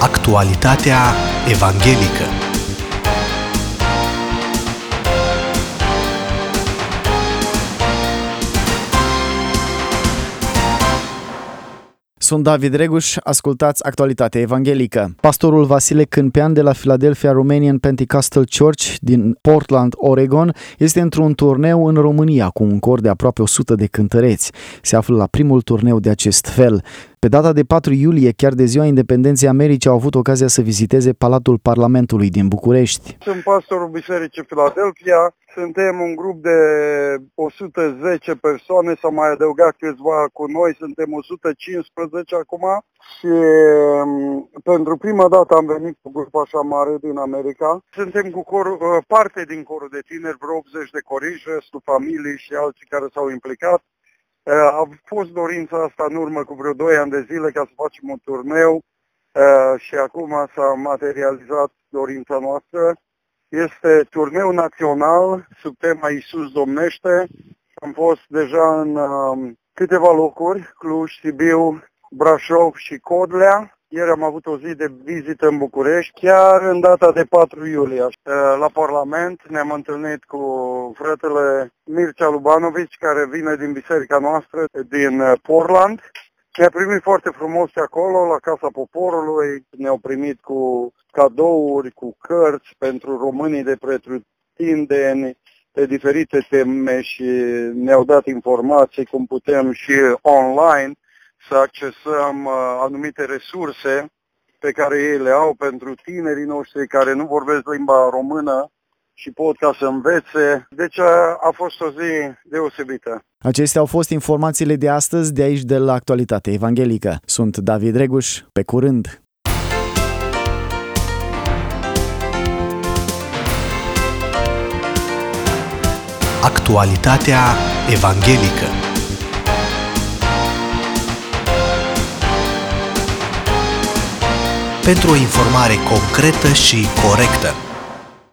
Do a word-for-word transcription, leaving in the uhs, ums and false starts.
Actualitatea evanghelică. Sunt David Reguș, ascultați Actualitatea evanghelică. Pastorul Vasile Câmpean de la Philadelphia Romanian Pentecostal Church din Portland, Oregon, este într-un turneu în România cu un cor de aproape o sută de cântăreți. Se află la primul turneu de acest fel. Pe data de patru iulie, chiar de ziua Independenței Americii, au avut ocazia să viziteze Palatul Parlamentului din București. Sunt pastorul Bisericii Philadelphia. Suntem un grup de o sută zece persoane, s-au mai adăugat câțiva cu noi, suntem o sută cincisprezece acum și pentru prima dată am venit cu grup așa mare din America. Suntem cu cor, parte din corul de tineri, vreo optzeci de coriși, restul familii și alții care s-au implicat. A fost dorința asta în urmă cu vreo doi ani de zile ca să facem un turneu și acum s-a materializat dorința noastră. Este turneu național sub tema Iisus domnește. Am fost deja în uh, câteva locuri, Cluj, Sibiu, Brașov și Codlea. Ieri am avut o zi de vizită în București, chiar în data de patru iulie. Uh, la Parlament ne-am întâlnit cu fratele Mircea Lubanovici, care vine din biserica noastră, din uh, Portland. Ne-a primit foarte frumos și acolo, la Casa Poporului, ne-au primit cu cadouri, cu cărți pentru românii de pretutindeni pe diferite teme și ne-au dat informații cum putem și online să accesăm uh, anumite resurse pe care ei le au pentru tinerii noștri care nu vorbesc limba română și pot ca să învețe. Deci a, a fost o zi deosebită. Acestea au fost informațiile de astăzi de aici de la Actualitatea evanghelică. Sunt David Reguș, pe curând! Actualitatea evanghelică. Pentru o informare concretă și corectă.